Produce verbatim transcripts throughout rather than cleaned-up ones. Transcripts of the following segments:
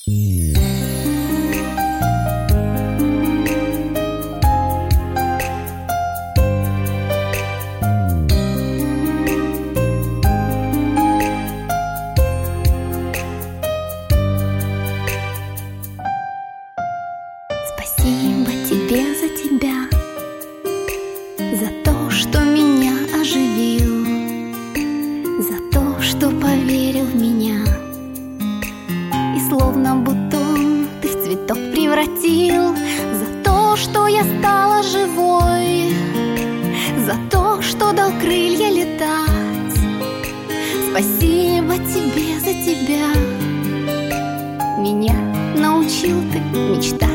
Спасибо тебе за тебя, за то, что меня оживил, за то, что поверил в меня и словно бутон ты в цветок превратил, за то, что я стала живой, за то, что дал крылья летать. Спасибо тебе за тебя, меня научил ты мечтать.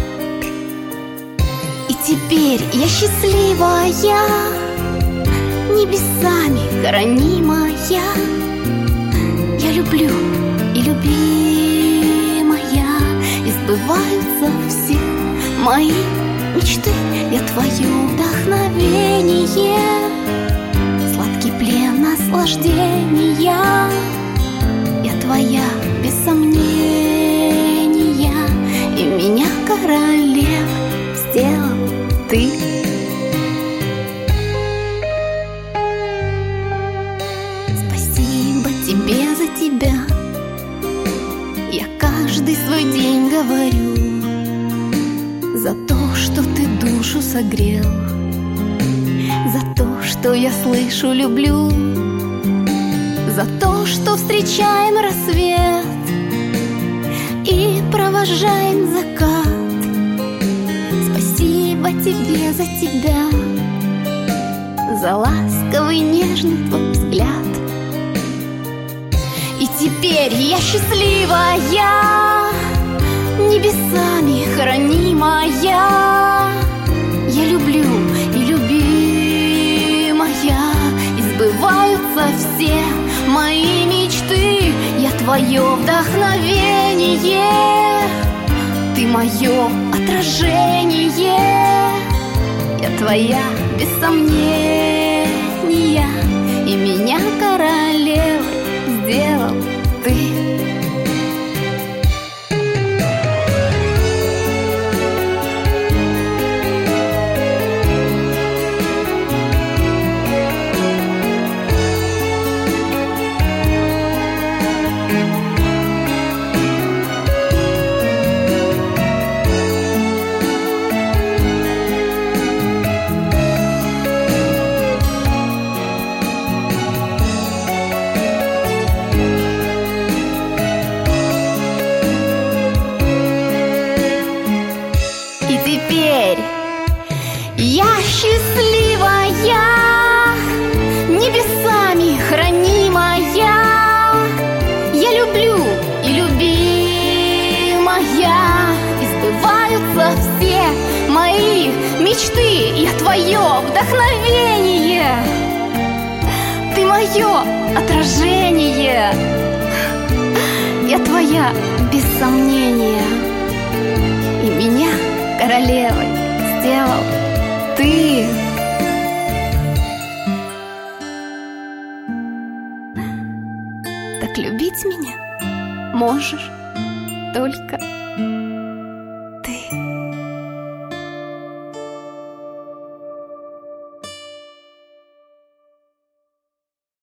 И теперь я счастливая, небесами хранимая. Я люблю и любимая, и сбываются все мои мечты. Я твое вдохновение, сладкий плен наслаждения. Я твоя без сомнения, и меня королев сделал ты. Спасибо тебе за тебя, я каждый свой день говорю, за то, что ты душу согрел, за то, что я слышу, люблю, за то, что встречаем рассвет и провожаем закат. Спасибо тебе за тебя, за ласковый нежный твой взгляд. И теперь я счастливая, небесами хранимая. Я люблю и любимая, и сбываются все мои мечты. Я твое вдохновение, ты мое отражение. Я твоя без сомнения, и меня королевой сделал ты. Теперь я счастливая, небесами хранимая. Я люблю и любимая, и сбываются все мои мечты. Я твое вдохновение, ты мое отражение. Я твоя без сомнения, и меня королевой сделал ты. Так любить меня можешь только